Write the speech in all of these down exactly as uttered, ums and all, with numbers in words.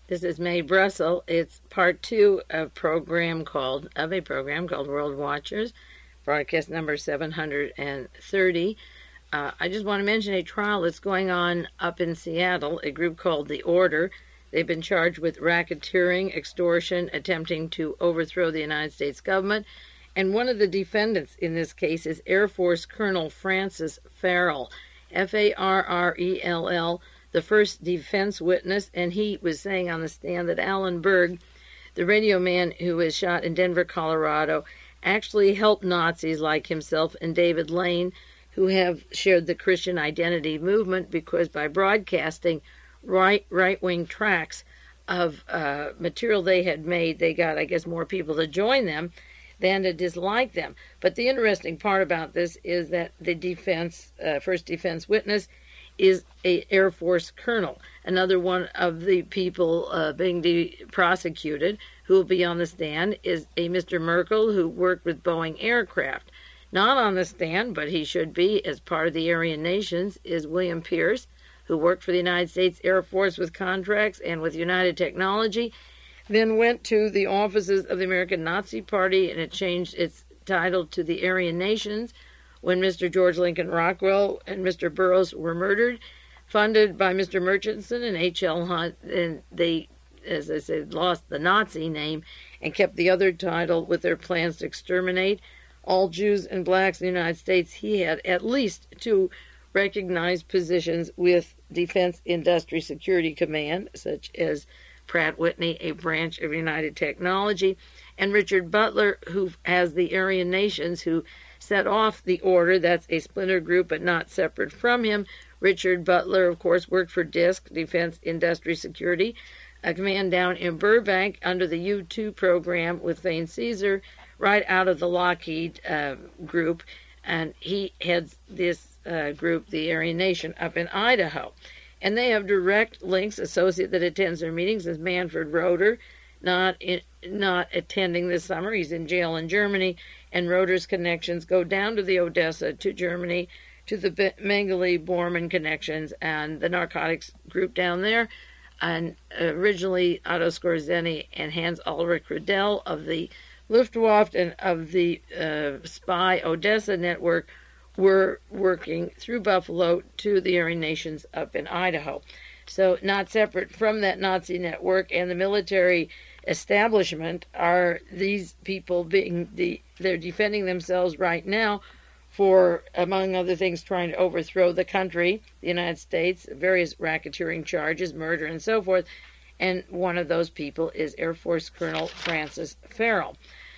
This is Mae Brussel. It's part two of program called of a program called World Watchers, broadcast number seven hundred thirty. Uh, I just want to mention a trial that's going on up in Seattle, a group called The Order. They've been charged with racketeering, extortion, attempting to overthrow the United States government. And one of the defendants in this case is Air Force Colonel Francis Farrell, F A R R E L L, the first defense witness. And he was saying on the stand that Alan Berg, the radio man who was shot in Denver, Colorado, actually helped Nazis like himself and David Lane, who have shared the Christian identity movement, because by broadcasting right, right-wing tracts of uh, material they had made, they got, I guess, more people to join them than to dislike them. But the interesting part about this is that the defense, uh, first defense witness is a Air Force colonel, another one of the people uh, being de- prosecuted who will be on the stand is a Mister Merkel, who worked with Boeing aircraft. Not on the stand, but he should be as part of the Aryan Nations, is William Pierce, who worked for the United States Air Force with contracts and with United Technology, then went to the offices of the American Nazi Party, and it changed its title to the Aryan Nations when Mister George Lincoln Rockwell and Mister Burroughs were murdered, funded by Mister Murchison and H L Hunt, and they, as I said, lost the Nazi name and kept the other title with their plans to exterminate all Jews and blacks in the United States. He had at least two recognized positions with Defense Industry Security Command, such as Pratt Whitney, a branch of United Technology, and Richard Butler, who has the Aryan Nations, who set off the Order. That's a splinter group, but not separate from him. Richard Butler, of course, worked for DISC, Defense Industry Security, a command down in Burbank under the U two program with Thane Caesar, right out of the Lockheed uh, group, and he heads this uh, group, the Aryan Nation, up in Idaho. And they have direct links. Associate that attends their meetings is Manfred Roeder, not in, not attending this summer. He's in jail in Germany, and Roeder's connections go down to the Odessa, to Germany, to the Mengele Bormann connections and the narcotics group down there. And originally Otto Skorzeny and Hans Ulrich Riedel of the Luftwaffe and of the uh, spy Odessa network were working through Buffalo to the Aryan Nations up in Idaho. So not separate from that Nazi network and the military establishment are these people being, the, they're defending themselves right now for, among other things, trying to overthrow the country, the United States, various racketeering charges, murder, and so forth. And one of those people is Air Force Colonel Francis Farrell.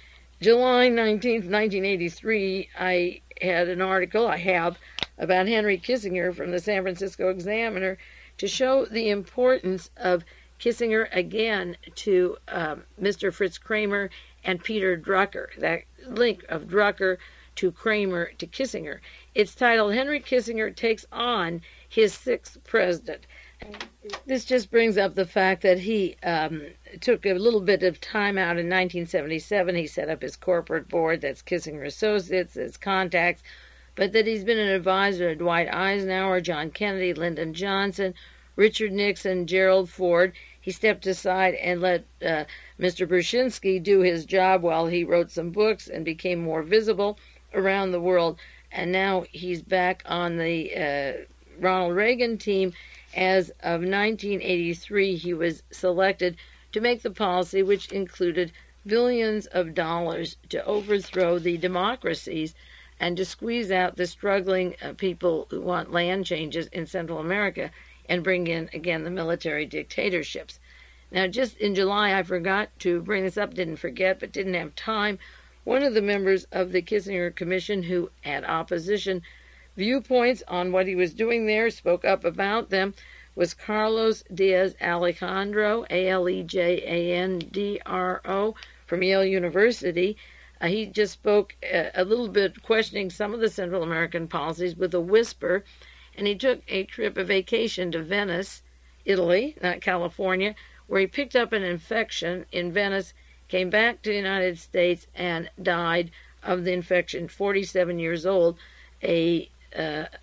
July nineteenth, nineteen eighty-three, I had an article, I have, about Henry Kissinger from the San Francisco Examiner to show the importance of Kissinger again to um, Mister Fritz Kramer and Peter Drucker, that link of Drucker to Kramer to Kissinger. It's titled, Henry Kissinger Takes On His Sixth President. This just brings up the fact that he um, took a little bit of time out in nineteen seventy-seven. He set up his corporate board, that's Kissinger Associates, his contacts, but that he's been an advisor to Dwight Eisenhower, John Kennedy, Lyndon Johnson, Richard Nixon, Gerald Ford. He stepped aside and let uh, Mister Brzezinski do his job while he wrote some books and became more visible around the world. And now he's back on the uh, Ronald Reagan team. As of nineteen eighty-three, he was selected to make the policy which included billions of dollars to overthrow the democracies and to squeeze out the struggling uh, people who want land changes in Central America and bring in, again, the military dictatorships. Now, just in July, I forgot to bring this up, didn't forget, but didn't have time. One of the members of the Kissinger Commission who had opposition viewpoints on what he was doing there, spoke up about them, was Carlos Diaz Alejandro, A L E J A N D R O, from Yale University. Uh, he just spoke a, a little bit questioning some of the Central American policies with a whisper, and he took a trip, a vacation to Venice, Italy, not California, where he picked up an infection in Venice, came back to the United States, and died of the infection, forty-seven years old, a uh,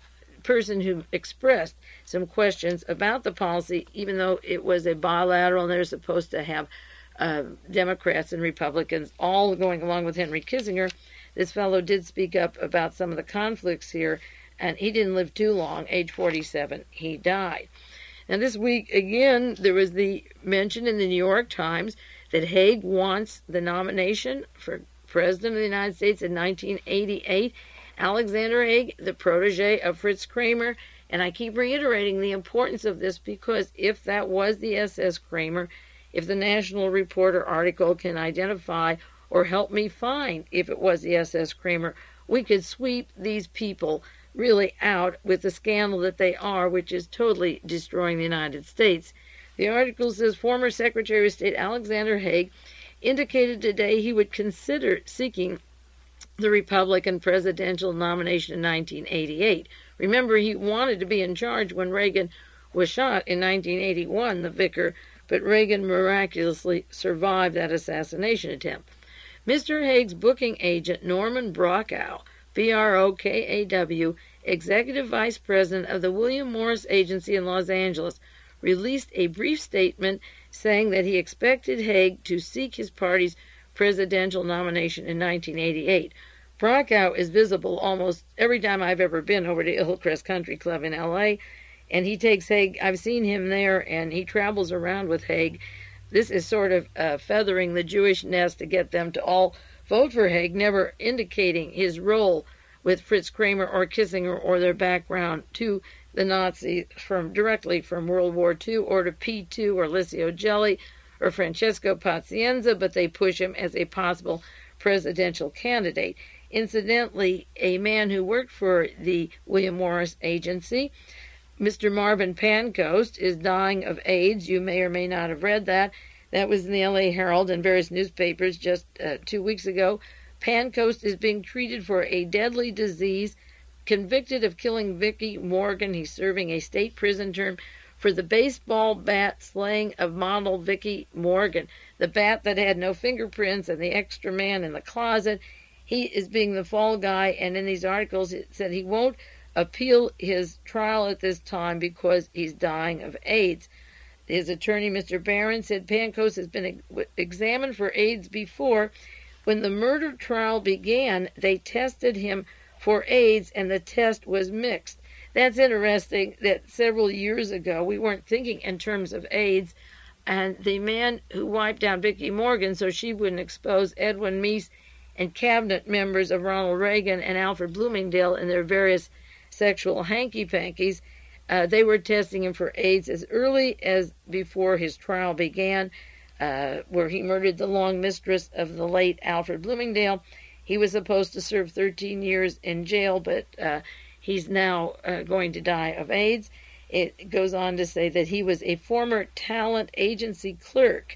person who expressed some questions about the policy, even though it was a bilateral and they're supposed to have uh, Democrats and Republicans all going along with Henry Kissinger. This fellow did speak up about some of the conflicts here, and he didn't live too long. Age forty-seven, he died. Now this week, again, there was the mention in the New York Times that Haig wants the nomination for President of the United States in nineteen eighty-eight. Alexander Haig, the protege of Fritz Kramer, and I keep reiterating the importance of this because if that was the S S Kramer, if the National Reporter article can identify or help me find if it was the S S Kramer, we could sweep these people really out with the scandal that they are, which is totally destroying the United States. The article says former Secretary of State Alexander Haig indicated today he would consider seeking the Republican presidential nomination in nineteen eighty-eight. Remember, he wanted to be in charge when Reagan was shot in nineteen eighty-one, the vicar, but Reagan miraculously survived that assassination attempt. Mister Haig's booking agent, Norman Brokaw, B R O K A W, Executive Vice President of the William Morris Agency in Los Angeles, released a brief statement saying that he expected Haig to seek his party's presidential nomination in nineteen eighty-eight. Brokaw is visible almost every time I've ever been over to Hillcrest Country Club in L A, and he takes Haig. I've seen him there, and he travels around with Haig. This is sort of uh, feathering the Jewish nest to get them to all vote for Haig, never indicating his role with Fritz Kramer or Kissinger or their background to the Nazis from directly from World War Two or to P two or Licio Gelli or Francesco Pazienza, but they push him as a possible presidential candidate. Incidentally, a man who worked for the William Morris Agency, Mister Marvin Pancoast, is dying of AIDS. You may or may not have read that. That was in the L A Herald and various newspapers just uh, two weeks ago. Pancoast is being treated for a deadly disease, convicted of killing Vicki Morgan. He's serving a state prison term for the baseball bat slaying of model Vicki Morgan, the bat that had no fingerprints and the extra man in the closet. He is being the fall guy, and in these articles it said he won't appeal his trial at this time because he's dying of AIDS. His attorney, Mister Barron, said Pancoast has been examined for AIDS before. When the murder trial began, they tested him for AIDS, and the test was mixed. That's interesting that several years ago we weren't thinking in terms of AIDS, and the man who wiped out Vicki Morgan so she wouldn't expose Edwin Meese and cabinet members of Ronald Reagan and Alfred Bloomingdale in their various sexual hanky-pankies, uh, they were testing him for AIDS as early as before his trial began, uh, where he murdered the long mistress of the late Alfred Bloomingdale. He was supposed to serve thirteen years in jail, but uh, he's now uh, going to die of AIDS. It goes on to say that he was a former talent agency clerk.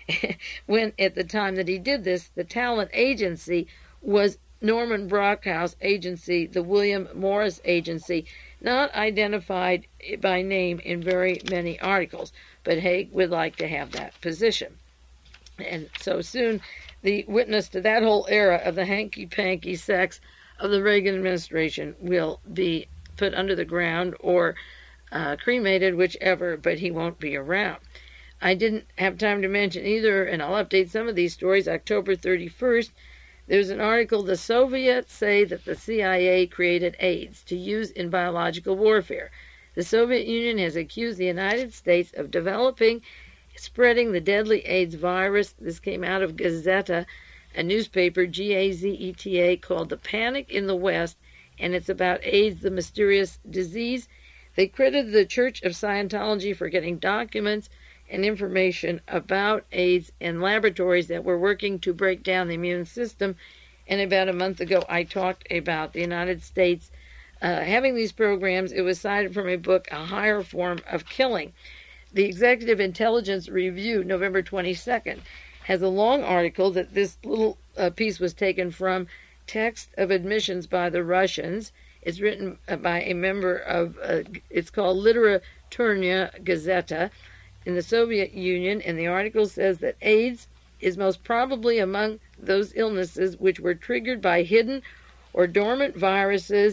When at the time that he did this, the talent agency was Norman Brokaw's agency, the William Morris Agency, not identified by name in very many articles, but Haig would like to have that position. And so soon, the witness to that whole era of the hanky-panky sex of the Reagan administration will be put under the ground or uh, cremated, whichever, but he won't be around. I didn't have time to mention either, and I'll update some of these stories. October thirty-first, there's an article, the Soviets say that the C I A created AIDS to use in biological warfare. The Soviet Union has accused the United States of developing, spreading the deadly AIDS virus. This came out of Gazeta, a newspaper, G A Z E T A, called The Panic in the West, and it's about AIDS, the mysterious disease. They credited the Church of Scientology for getting documents and information about AIDS in laboratories that were working to break down the immune system. And about a month ago, I talked about the United States uh, having these programs. It was cited from a book, A Higher Form of Killing. The Executive Intelligence Review, November twenty-second, has a long article that this little uh, piece was taken from Text of Admissions by the Russians. It's written by a member of, uh, it's called Literaturnya Gazeta, in the Soviet Union, and the article says that AIDS is most probably among those illnesses which were triggered by hidden or dormant viruses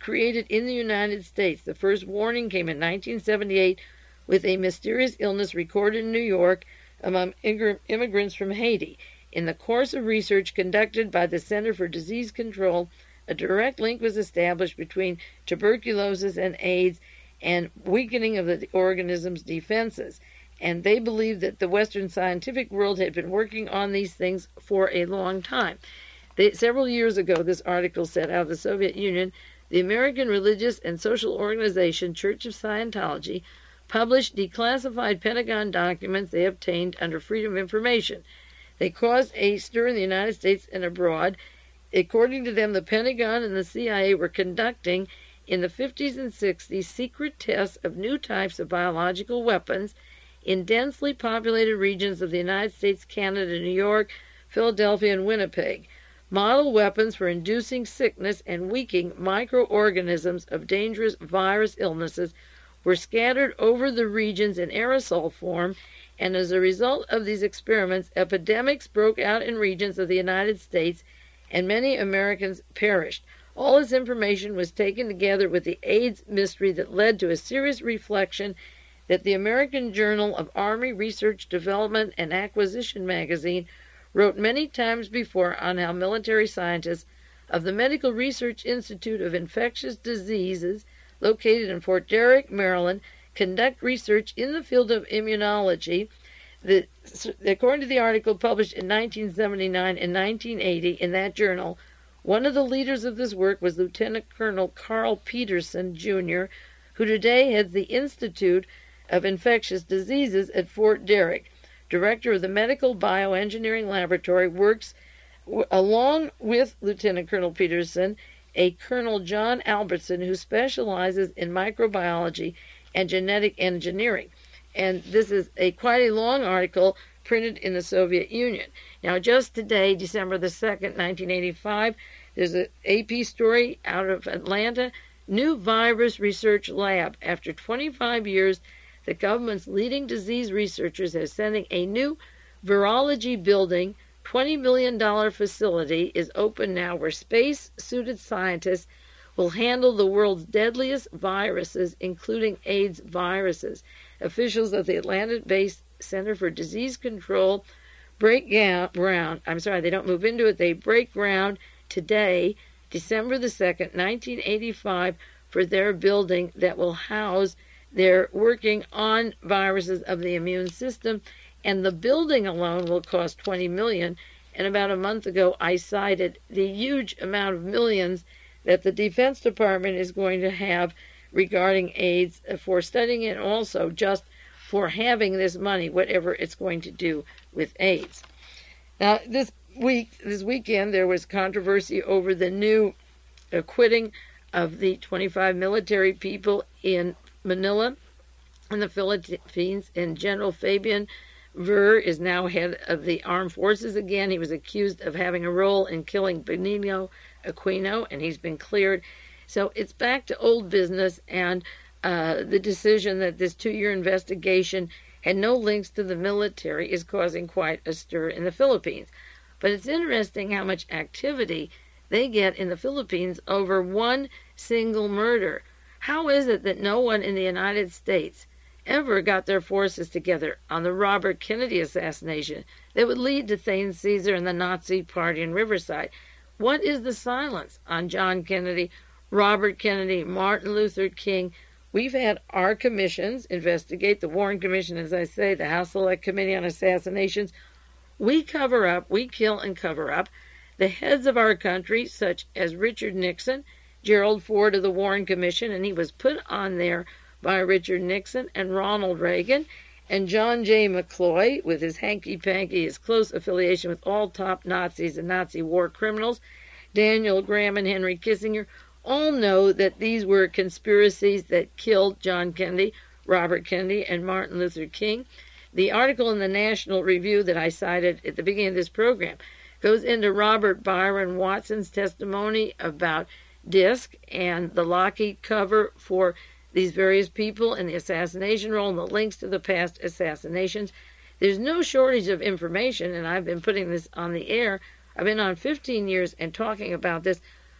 created in the United States. The first warning came in nineteen seventy-eight with a mysterious illness recorded in New York among immigrants from Haiti. In the course of research conducted by the Center for Disease Control, a direct link was established between tuberculosis and AIDS and weakening of the organism's defenses. And they believed that the Western scientific world had been working on these things for a long time. They, several years ago, this article said, out of the Soviet Union, the American religious and social organization Church of Scientology published declassified Pentagon documents they obtained under Freedom of Information. They caused a stir in the United States and abroad. According to them, the Pentagon and the C I A were conducting, in the fifties and sixties, secret tests of new types of biological weapons in densely populated regions of the United States, Canada, New York, Philadelphia, and Winnipeg. Model weapons for inducing sickness and weakening microorganisms of dangerous virus illnesses were scattered over the regions in aerosol form, and as a result of these experiments, epidemics broke out in regions of the United States, and many Americans perished. All this information was taken together with the AIDS mystery that led to a serious reflection that the American Journal of Army Research Development and Acquisition magazine wrote many times before on how military scientists of the Medical Research Institute of Infectious Diseases, located in Fort Detrick, Maryland, conduct research in the field of immunology. The, according to the article published in nineteen seventy-nine and nineteen eighty in that journal, one of the leaders of this work was Lieutenant Colonel Carl Peterson, Junior, who today heads the Institute of Infectious Diseases at Fort Detrick. Director of the Medical Bioengineering Laboratory, works w- along with Lieutenant Colonel Peterson, a Colonel John Albertson, who specializes in microbiology and genetic engineering. And this is a quite a long article printed in the Soviet Union. Now, just today, December the second, nineteen eighty-five, there's an A P story out of Atlanta, new virus research lab. After twenty-five years, the government's leading disease researchers are sending a new virology building. twenty million dollars facility is open now where space-suited scientists will handle the world's deadliest viruses, including AIDS viruses. Officials of the Atlanta-based Center for Disease Control break ground. I'm sorry, they don't move into it. They break ground today, December the second, nineteen eighty-five, for their building that will house. They're working on viruses of the immune system, and the building alone will cost twenty million dollars. And about a month ago, I cited the huge amount of millions that the Defense Department is going to have regarding AIDS for studying it, and also just for having this money, whatever it's going to do with AIDS. Now, this week, this weekend, there was controversy over the new acquitting of the twenty-five military people in Manila in the Philippines, and General Fabian Ver is now head of the armed forces again. He was accused of having a role in killing Benigno Aquino, and he's been cleared. So it's back to old business, and uh, the decision that this two-year investigation had no links to the military is causing quite a stir in the Philippines. But it's interesting how much activity they get in the Philippines over one single murder. How is it that no one in the United States ever got their forces together on the Robert Kennedy assassination that would lead to Thane Caesar and the Nazi Party in Riverside? What is the silence on John Kennedy, Robert Kennedy, Martin Luther King? We've had our commissions investigate, the Warren Commission, as I say, the House Select Committee on Assassinations. We cover up, we kill and cover up. The heads of our country, such as Richard Nixon, Gerald Ford of the Warren Commission, and he was put on there by Richard Nixon, and Ronald Reagan, and John J. McCloy, with his hanky-panky, his close affiliation with all top Nazis and Nazi war criminals, Daniel Graham and Henry Kissinger, all know that these were conspiracies that killed John Kennedy, Robert Kennedy, and Martin Luther King. The article in the National Review that I cited at the beginning of this program goes into Robert Byron Watson's testimony about DISC and the Lockheed cover for these various people and the assassination role and the links to the past assassinations. There's no shortage of information, and I've been putting this on the air. I've been on fifteen years and talking about this,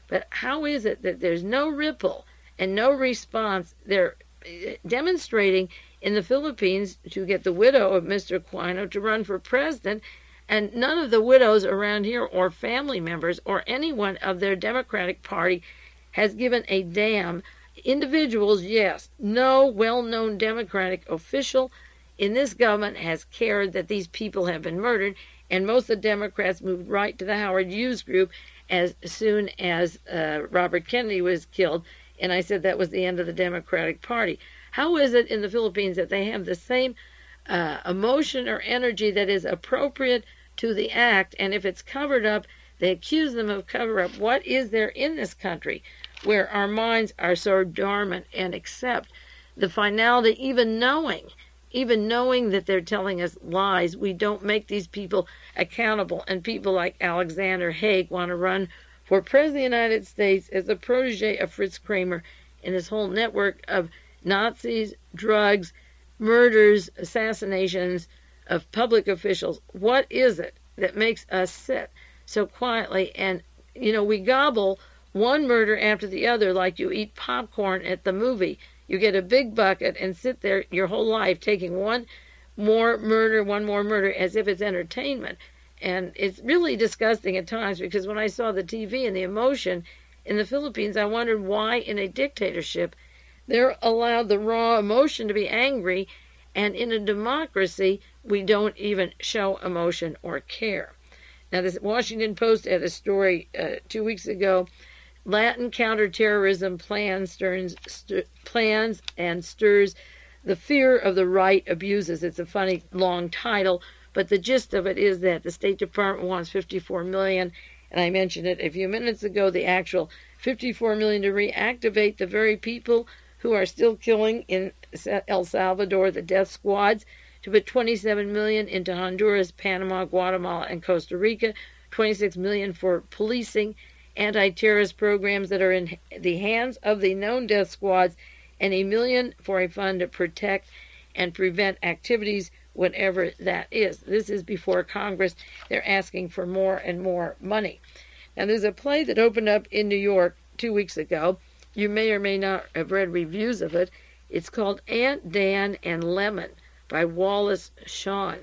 But how is it that there's no ripple and no response? They're demonstrating in the Philippines to get the widow of Mister Aquino to run for president, and none of the widows around here or family members or anyone of their Democratic Party has given a damn. Individuals, yes. No well-known Democratic official in this government has cared that these people have been murdered, and most of the Democrats moved right to the Howard Hughes group as soon as uh, Robert Kennedy was killed, and I said that was the end of the Democratic Party. How is it in the Philippines that they have the same uh, emotion or energy that is appropriate to the act, and if it's covered up, they accuse them of cover-up? What is there in this country where our minds are so dormant and accept the finality, even knowing, even knowing that they're telling us lies? We don't make these people accountable, and people like Alexander Haig want to run for President of the United States as a protege of Fritz Kramer and his whole network of Nazis, drugs, murders, assassinations of public officials. What is it that makes us sit so quietly and, you know, we gobble one murder after the other like you eat popcorn at the movie? You get a big bucket and sit there your whole life taking one more murder, one more murder as if it's entertainment. And it's really disgusting at times, because when I saw the T V and the emotion in the Philippines, I wondered why in a dictatorship they're allowed the raw emotion to be angry, and in a democracy we don't even show emotion or care. Now, this Washington Post had a story uh, two weeks ago. Latin counterterrorism plans stirs, st- plans and stirs the fear of the right abuses. It's a funny long title, but the gist of it is that the State Department wants fifty-four million dollars, and I mentioned it a few minutes ago, the actual fifty-four million dollars to reactivate the very people who are still killing in El Salvador, the death squads, to put twenty-seven million dollars into Honduras, Panama, Guatemala, and Costa Rica, twenty-six million dollars for policing anti-terrorist programs that are in the hands of the known death squads, and a million for a fund to protect and prevent activities, whatever that is. This is before Congress. They're asking for more and more money. Now, there's a play that opened up in New York two weeks ago. You may or may not have read reviews of it. It's called Aunt Dan and Lemon by Wallace Shawn.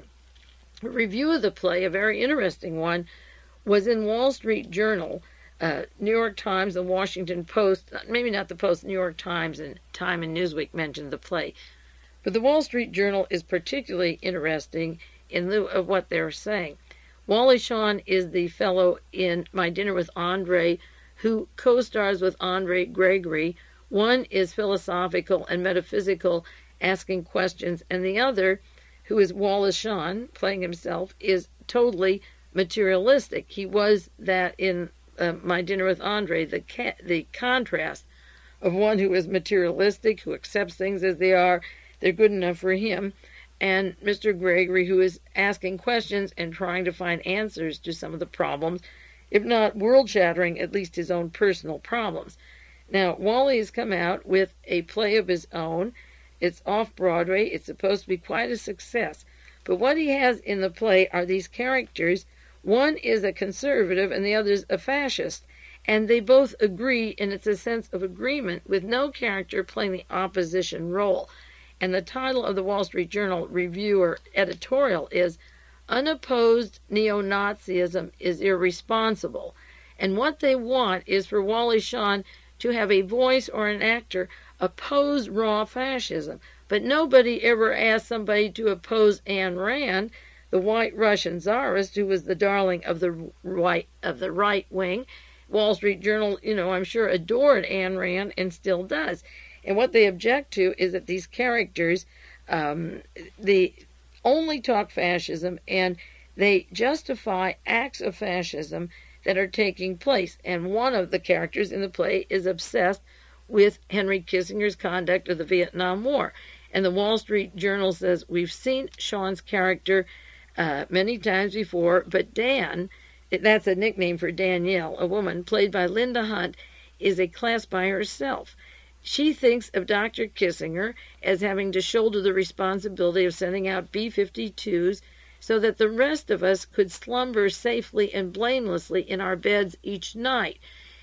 A review of the play, a very interesting one, was in Wall Street Journal, uh, New York Times, the Washington Post, maybe not the Post, New York Times, and Time and Newsweek mentioned the play. But the Wall Street Journal is particularly interesting in lieu of what they're saying. Wally Shawn is the fellow in My Dinner with Andre who co-stars with Andre Gregory. One is philosophical and metaphysical, asking questions, and the other, who is Wallace Shawn, playing himself, is totally materialistic. He was that in uh, My Dinner with Andre, the ca- the contrast of one who is materialistic, who accepts things as they are, they're good enough for him, and Mister Gregory, who is asking questions and trying to find answers to some of the problems, if not world-shattering, at least his own personal problems. Now, Wally has come out with a play of his own. It's off-Broadway. It's supposed to be quite a success. But what he has in the play are these characters. One is a conservative and the other is a fascist. And they both agree, and it's a sense of agreement, with no character playing the opposition role. And the title of the Wall Street Journal review or editorial is Unopposed Neo-Nazism is Irresponsible. And what they want is for Wally Shawn to have a voice or an actor oppose raw fascism. But nobody ever asked somebody to oppose Ayn Rand, the white Russian czarist who was the darling of the right, of the right wing. Wall Street Journal, you know, I'm sure adored Ayn Rand and still does. And what they object to is that these characters, um, the only talk fascism, and they justify acts of fascism that are taking place. And one of the characters in the play is obsessed with Henry Kissinger's conduct of the Vietnam War. And the Wall Street Journal says, we've seen Shawn's character uh, many times before, but Dan, that's a nickname for Danielle, a woman played by Linda Hunt, is a class by herself. She thinks of Doctor Kissinger as having to shoulder the responsibility of sending out B fifty-twos so that the rest of us could slumber safely and blamelessly in our beds each night.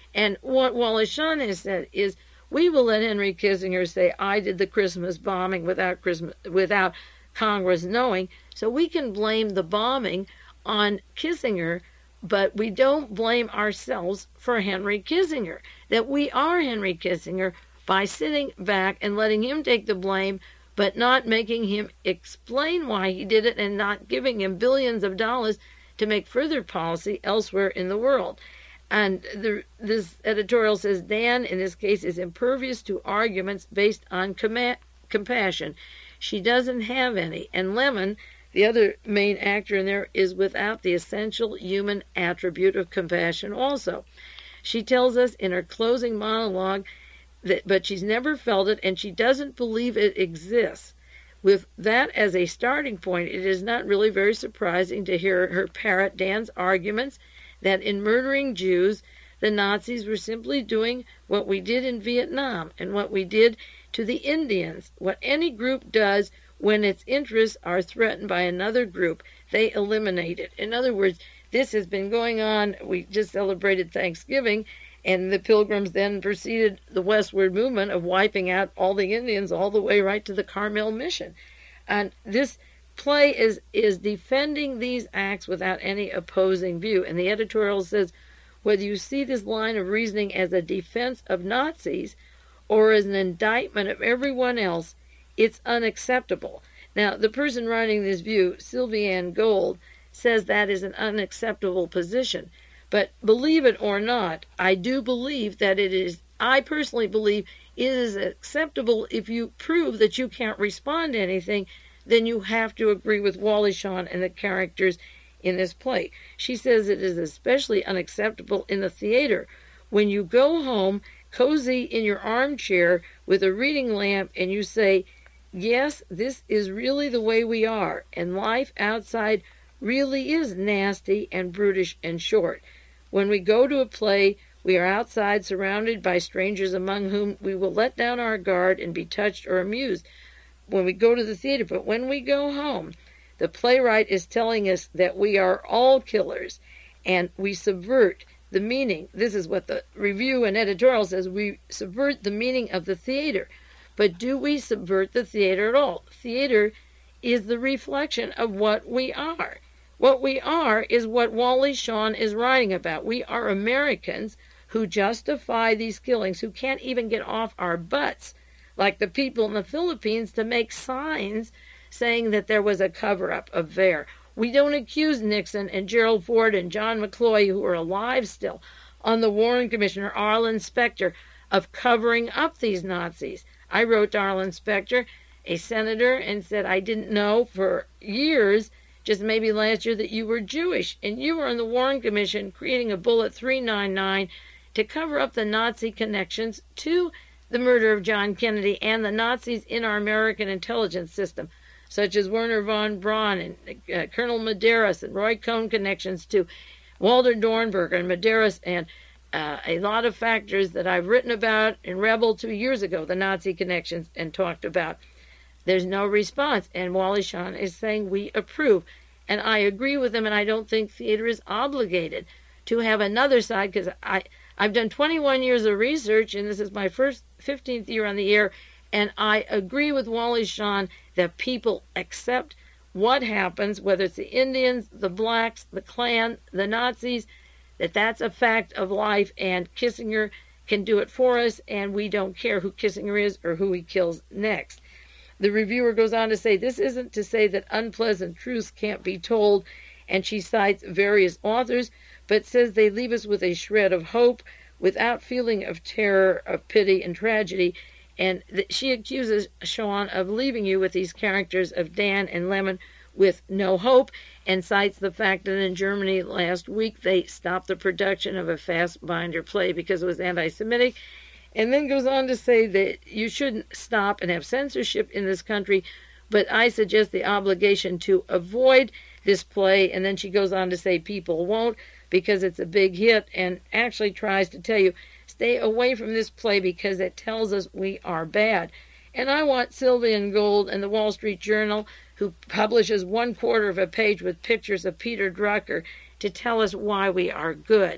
And what Wallace Shawn has said is, we will let Henry Kissinger say, I did the Christmas bombing without Christmas, without Congress knowing, so we can blame the bombing on Kissinger, but we don't blame ourselves for Henry Kissinger. That we are Henry Kissinger by sitting back and letting him take the blame, but not making him explain why he did it and not giving him billions of dollars to make further policy elsewhere in the world. And the, this editorial says Dan, in this case, is impervious to arguments based on com- compassion. She doesn't have any. And Lemon, the other main actor in there, is without the essential human attribute of compassion also. She tells us in her closing monologue that, but she's never felt it, and she doesn't believe it exists. With that as a starting point, it is not really very surprising to hear her parrot Dan's arguments that in murdering Jews, the Nazis were simply doing what we did in Vietnam and what we did to the Indians. What any group does when its interests are threatened by another group, they eliminate it. In other words, this has been going on. We just celebrated Thanksgiving, and the Pilgrims then proceeded the westward movement of wiping out all the Indians all the way right to the Carmel Mission. And this play is, is defending these acts without any opposing view. And the editorial says, whether you see this line of reasoning as a defense of Nazis or as an indictment of everyone else, it's unacceptable. Now, the person writing this view, Sylviane Gold, says that is an unacceptable position. But believe it or not, I do believe that it is, I personally believe it is acceptable if you prove that you can't respond to anything, then you have to agree with Wallace Shawn and the characters in this play. She says it is especially unacceptable in the theater when you go home, cozy in your armchair with a reading lamp, and you say, yes, this is really the way we are, and life outside really is nasty and brutish and short. When we go to a play, we are outside surrounded by strangers among whom we will let down our guard and be touched or amused when we go to the theater. But when we go home, the playwright is telling us that we are all killers, and we subvert the meaning. This is what the review and editorial says. We subvert the meaning of the theater. But do we subvert the theater at all? Theater is the reflection of what we are. What we are is what Wallace Shawn is writing about. We are Americans who justify these killings, who can't even get off our butts, like the people in the Philippines, to make signs saying that there was a cover-up of V A E R. We don't accuse Nixon and Gerald Ford and John McCloy, who are alive still, on the Warren Commission, or Arlen Specter, of covering up these Nazis. I wrote to Arlen Specter, a senator, and said I didn't know for years, just maybe last year, that you were Jewish, and you were on the Warren Commission creating a Bullet three ninety-nine to cover up the Nazi connections to the murder of John Kennedy and the Nazis in our American intelligence system, such as Werner von Braun and uh, Colonel Medeiros and Roy Cohn connections to Walter Dornberger and Medeiros, and uh, a lot of factors that I've written about in Rebel two years ago, the Nazi connections, and talked about. There's no response, and Wallace Shawn is saying we approve. And I agree with him, and I don't think theater is obligated to have another side, because I, I've done twenty-one years of research, and this is my first fifteenth year on the air, and I agree with Wallace Shawn that people accept what happens, whether it's the Indians, the blacks, the Klan, the Nazis, that that's a fact of life, and Kissinger can do it for us, and we don't care who Kissinger is or who he kills next. The reviewer goes on to say, this isn't to say that unpleasant truths can't be told, and she cites various authors, but says they leave us with a shred of hope, without feeling of terror, of pity, and tragedy. And th- she accuses Shawn of leaving you with these characters of Dan and Lemon with no hope, and cites the fact that in Germany last week they stopped the production of a Fassbinder play because it was anti-Semitic. And then goes on to say that you shouldn't stop and have censorship in this country, but I suggest the obligation to avoid this play. And then she goes on to say people won't, because it's a big hit, and actually tries to tell you, stay away from this play because it tells us we are bad. And I want Sylviane Gold and the Wall Street Journal, who publishes one quarter of a page with pictures of Peter Drucker, to tell us why we are good.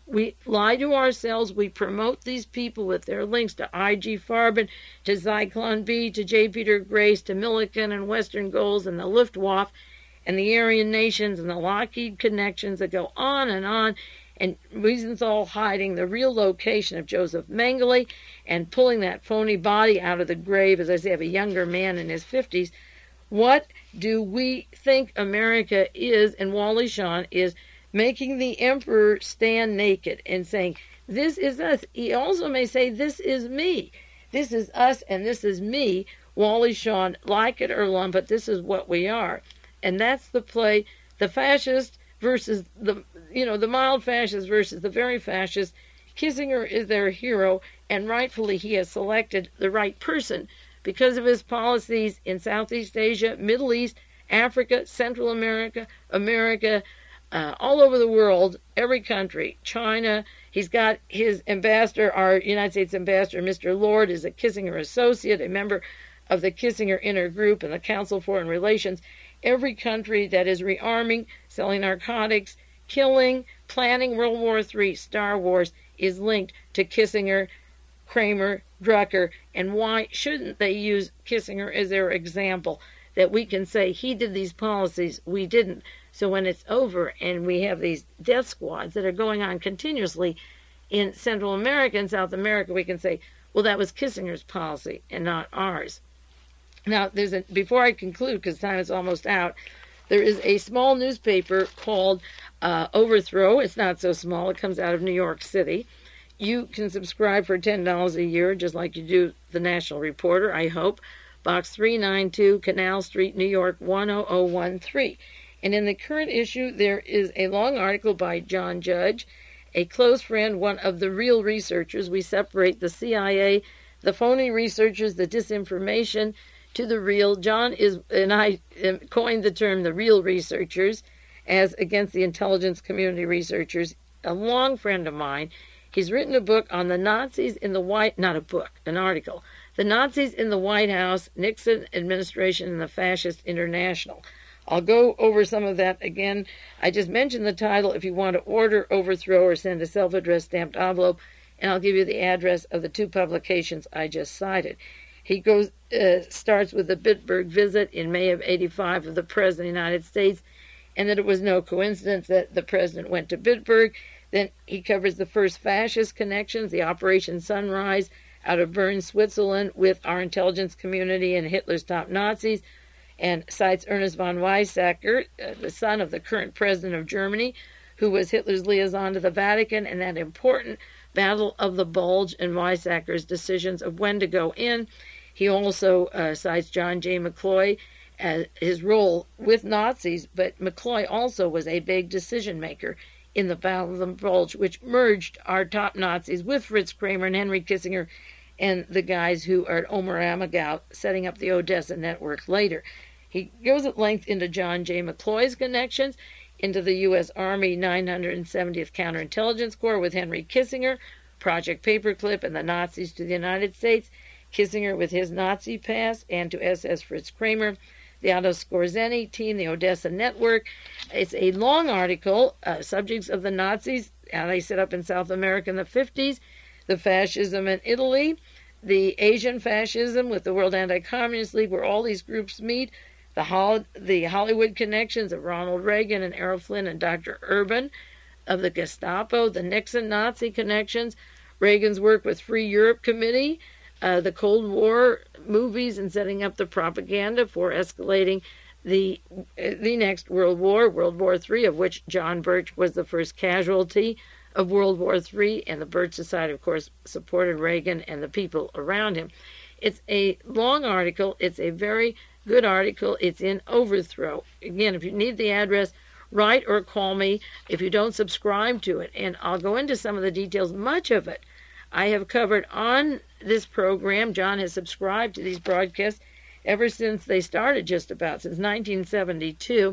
We lie to ourselves. We promote these people with their links to I G Farben, to Zyklon B, to J. Peter Grace, to Milliken and Western Goals and the Luftwaffe and the Aryan Nations and the Lockheed connections that go on and on. And Wiesenthal hiding the real location of Joseph Mengele and pulling that phony body out of the grave, as I say, of a younger man in his fifties. What do we think America is? And Wally Shawn is making the emperor stand naked and saying, this is us. He also may say, this is me. This is us and this is me. Wally Shawn, like it or lump it, this is what we are. And that's the play, the fascist versus the, you know, the mild fascist versus the very fascist. Kissinger is their hero, and rightfully he has selected the right person because of his policies in Southeast Asia, Middle East, Africa, Central America, America, Uh, all over the world, every country, China. He's got his ambassador, our United States ambassador, Mister Lord, is a Kissinger associate, a member of the Kissinger Inner Group and the Council of Foreign Relations. Every country that is rearming, selling narcotics, killing, planning World War Three, Star Wars, is linked to Kissinger, Kramer, Drucker. And why shouldn't they use Kissinger as their example? That we can say he did these policies, we didn't. So when it's over and we have these death squads that are going on continuously in Central America and South America, we can say, well, that was Kissinger's policy and not ours. Now, there's a, before I conclude, because time is almost out, there is a small newspaper called uh, Overthrow. It's not so small. It comes out of New York City. You can subscribe for ten dollars a year, just like you do the National Reporter, I hope. Box three ninety-two, Canal Street, New York, one oh oh one three. And in the current issue, there is a long article by John Judge, a close friend, one of the real researchers. We separate the C I A, the phony researchers, the disinformation, to the real. John is, and I coined the term the real researchers as against the intelligence community researchers, a long friend of mine. He's written a book on the Nazis in the White, not a book, an article, the Nazis in the White House, Nixon administration, and the Fascist International. I'll go over some of that again. I just mentioned the title if you want to order Overthrow or send a self-addressed stamped envelope, and I'll give you the address of the two publications I just cited. He goes uh, starts with the Bitburg visit in May of eighty-five of the President of the United States, and that it was no coincidence that the President went to Bitburg. Then he covers the first fascist connections, the Operation Sunrise out of Bern, Switzerland, with our intelligence community and Hitler's top Nazis, and cites Ernest von Weizsäcker, uh, the son of the current president of Germany, who was Hitler's liaison to the Vatican, and that important Battle of the Bulge and Weizsäcker's decisions of when to go in. He also uh, cites John J. McCloy as his role with Nazis, but McCloy also was a big decision maker in the Battle of the Bulge, which merged our top Nazis with Fritz Kramer and Henry Kissinger and the guys who are at Omer Amagaw setting up the Odessa network later. He goes at length into John J. McCloy's connections, into the U S. Army nine hundred seventieth Counterintelligence Corps with Henry Kissinger, Project Paperclip, and the Nazis to the United States, Kissinger with his Nazi past, and to S S Fritz Kramer, the Otto Skorzeny team, the Odessa Network. It's a long article, uh, subjects of the Nazis, how they set up in South America in the fifties, the fascism in Italy, the Asian fascism with the World Anti-Communist League, where all these groups meet, the, Hol- the Hollywood connections of Ronald Reagan and Errol Flynn and Doctor Urban, of the Gestapo, the Nixon Nazi connections, Reagan's work with Free Europe Committee, uh, the Cold War movies and setting up the propaganda for escalating the the next World War, World War Three, of which John Birch was the first casualty of World War Three, and the Birch Society, of course, supported Reagan and the people around him. It's a long article. It's a very good article. It's in Overthrow. Again, if you need the address, write or call me if you don't subscribe to it, and I'll go into some of the details. Much of it I have covered on this program. John has subscribed to these broadcasts ever since they started, just about, since nineteen seventy-two.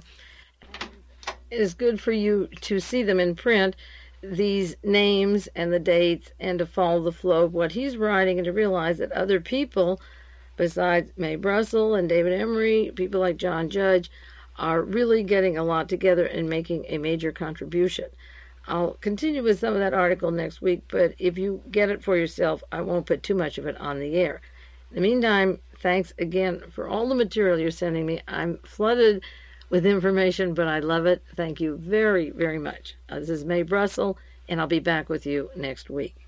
It is good for you to see them in print, these names and the dates, and to follow the flow of what he's writing, and to realize that other people, besides Mae Brussell and David Emery, people like John Judge, are really getting a lot together and making a major contribution. I'll continue with some of that article next week, but if you get it for yourself, I won't put too much of it on the air. In the meantime, thanks again for all the material you're sending me. I'm flooded with information, but I love it. Thank you very, very much. Uh, this is Mae Brussel, and I'll be back with you next week.